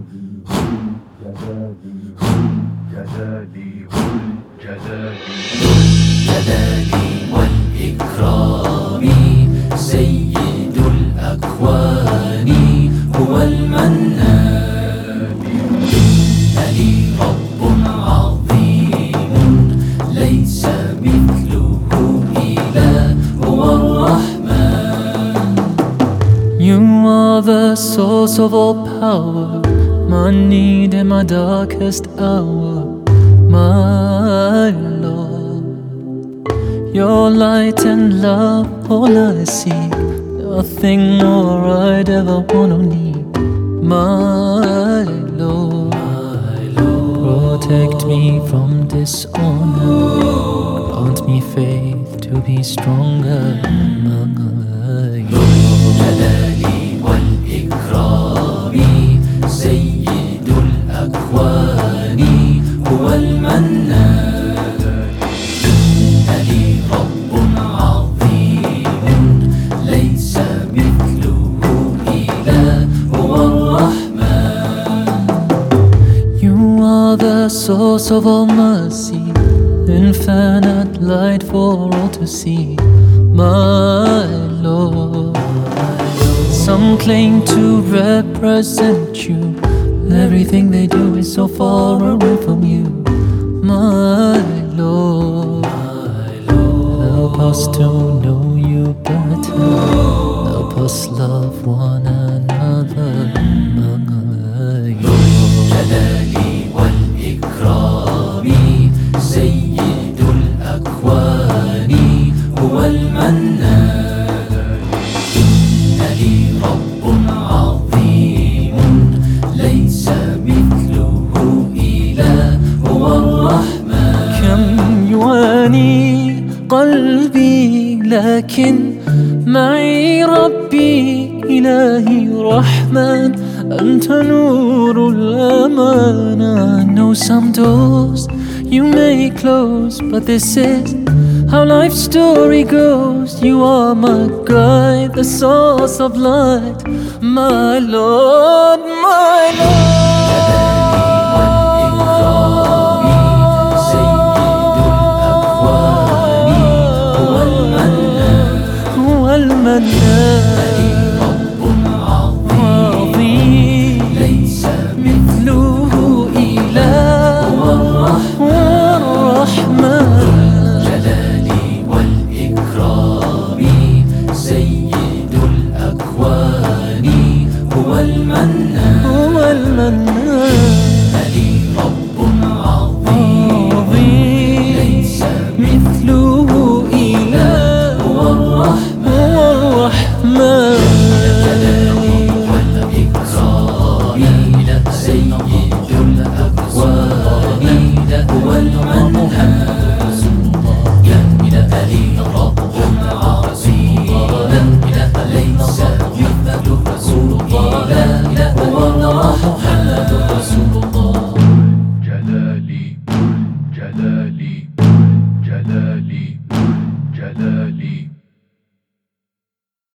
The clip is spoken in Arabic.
الجلال والإكرام سيد الأكوان هو المنان. إن لي رب عظيم ليس مثله إله هو الرحمن. You are the source of all power, my need in my darkest hour, my Lord. Your light and love, all I seek, nothing more I'd ever want or need, my Lord. Protect me from dishonor, grant me faith to be stronger, my Lord. الجلال والإكرام سيد الأكوان هو المنان. إن لي رب عظيم ليس مثله إله هو الرحمن. You are the source of all mercy, infinite light for all to see, my Lord. Some claim to represent you, everything they do is so far away from you, my Lord. Help us to know you better, help us love one another, my Lord. الجلال والإكرام سيد الأكوان هو المنان. إن لي رب عظيم ليس مثله إله هو الرحمن. كم يواني قلبي لكن معي ربي إلهي رحمن، أنت نور الأمان. I know some doors you may close, but this is how life's story goes. You are my guide, the source of light, my Lord, my Lord. هو المنان.